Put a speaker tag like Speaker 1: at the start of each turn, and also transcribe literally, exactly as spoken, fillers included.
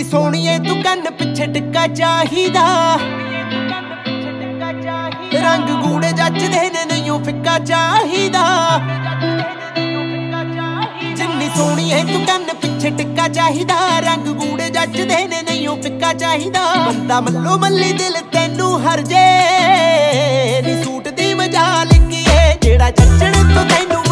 Speaker 1: ਸੋਹਣੀਏ ਤੂੰ ਕੰਨ ਪਿੱਛੇ ਟਿੱਕਾ ਚਾਹੀਦਾ, ਰੰਗ ਗੂੜੇ ਜੱਚਦੇ ਨੇ ਨਹੀਂਓ ਫਿੱਕਾ ਚਾਹੀਦਾ। ਜਿੰਨੀ ਸੋਹਣੀਏ ਤੂੰ ਕੰਨ ਪਿੱਛੇ ਟਿੱਕਾ ਚਾਹੀਦਾ, ਰੰਗ ਗੂੜੇ ਜੱਚਦੇ ਨੇ ਨਹੀਂਓ ਫਿੱਕਾ ਚਾਹੀਦਾ। ਬੰਦਾ ਮੱਲੋ ਮੱਲੀ ਦਿਲ ਤੈਨੂੰ ਹਰ ਜੇ ਨੀ ਸੂਟ ਦੀ ਮਜਾਲ ਕੀ ਏ ਜਿਹੜਾ ਜੱਚਣ ਤੋਂ ਤੈਨੂੰ